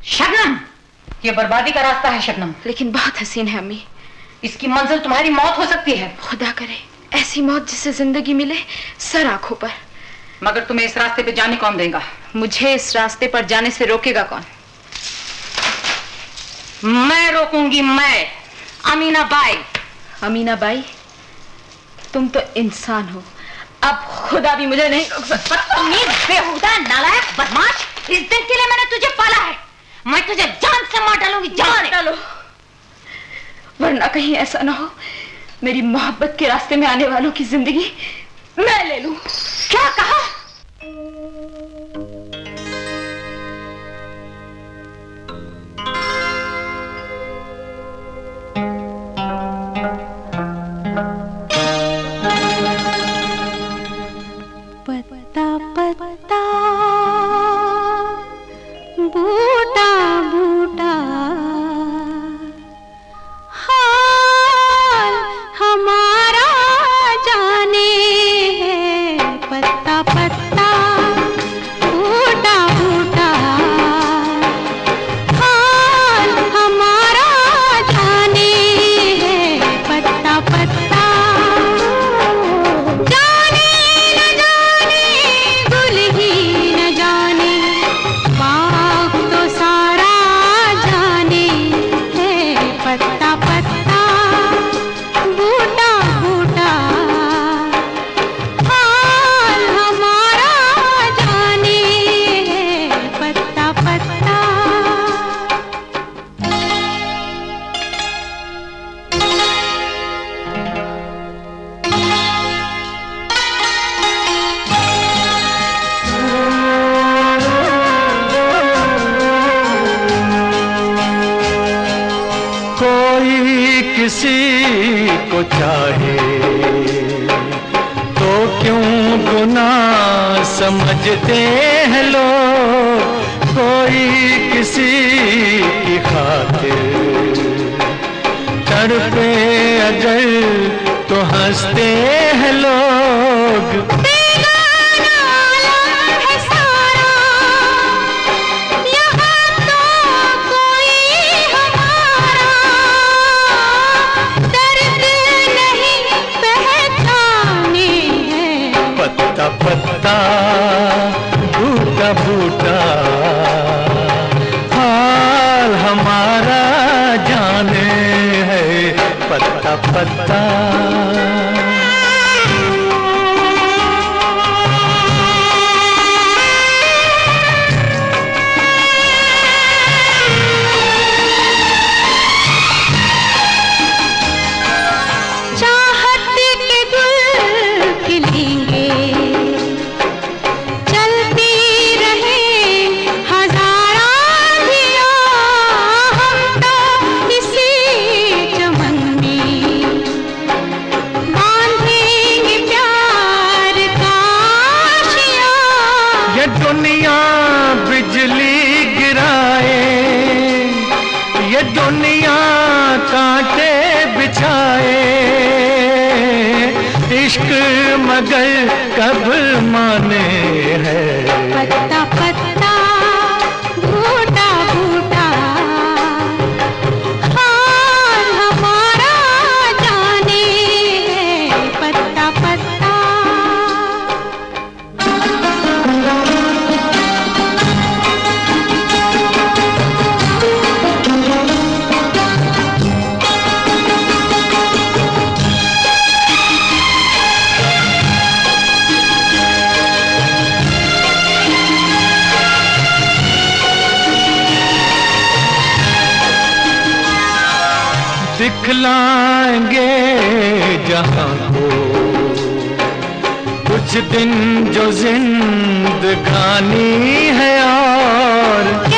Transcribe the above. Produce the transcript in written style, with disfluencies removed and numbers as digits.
शबनम, ये बर्बादी का रास्ता है शबनम। लेकिन बहुत हसीन है अम्मी। इसकी मंजिल तुम्हारी मौत हो सकती है। खुदा करे ऐसी मौत जिससे जिंदगी मिले सर आंखों पर। मगर तुम्हें इस रास्ते पे जाने कौन देगा? मुझे इस रास्ते पर जाने से रोकेगा कौन? मैं रोकूंगी, मैं, अमीना बाई। अमीना बाई, तुम तो इंसान हो, अब खुदा भी मुझे नहीं रोक सकता। बदतमीज, बेहुदा, नालायक, बदमाश, इस दिन के लिए मैंने तुझे पाला है। मैं तुझे जान से मार डालूंगी, जान डालो, वरना कहीं ऐसा ना हो मेरी मोहब्बत के रास्ते में आने वालों की जिंदगी मैं ले लूं। क्या कहा? पत्ता पत्ता बूटा बूटा हाल हमारा जाने है। पत्ता पत्ता बूटा बूटा हाल हमारा जाने है। पत्ता पत्ता किसी को चाहे तो क्यों गुनाह समझते हैं लोग। कोई किसी की खातिर तड़पे अगर तो हंसते हैं लोग। पत्ता बूटा बूटा हाल हमारा जाने है। पत्ता पत्ता दुनिया बिजली गिराए, ये दुनिया कांटे बिछाए, इश्क मगर कब माने हैं। पत्ता पत्ता बूटा बूटा हाल हमारा जाने है। पत्ता पत्ता दिखलाएंगे जहां को कुछ दिन जो जिंदगानी है और